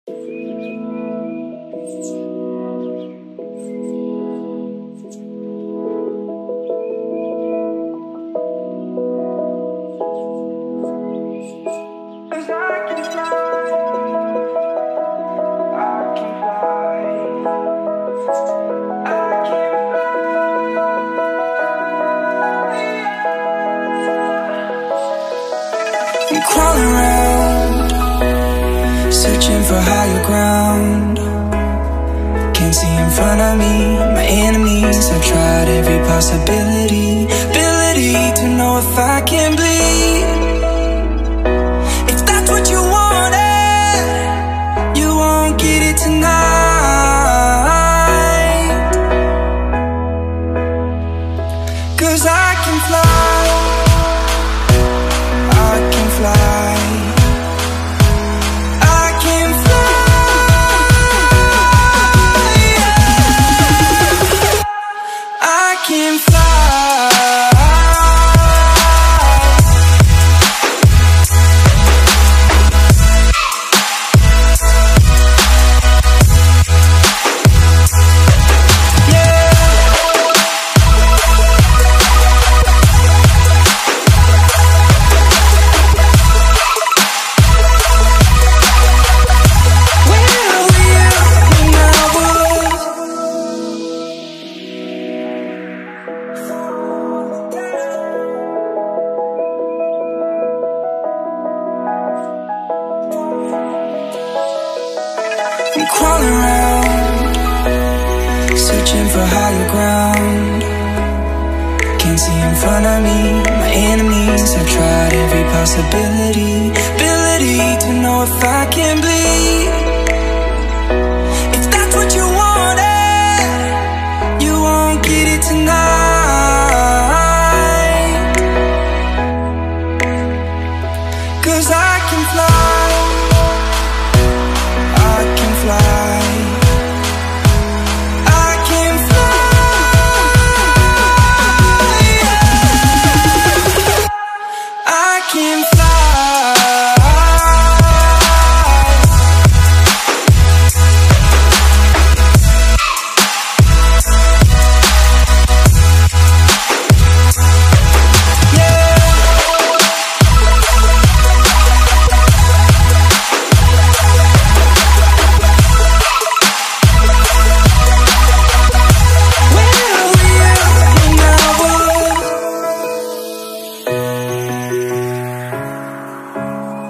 I'm crawling around, searching for higher ground. Can't see in front of me, my enemies. I've tried every possibility, ability to know if I can bleed. If that's what you wanted, you won't get it tonight. 'Cause I can fly, I can fly, I can fly, yeah. I can fly. I'm crawling around, searching for higher ground. Can't see in front of me, my enemies. I've tried every possibility, ability to know if I can bleed. If that's what you wanted, you won't get it tonight. 'Cause I can fly, I can fly, I can fly, yeah. I can fly.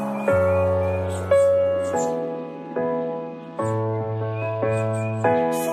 For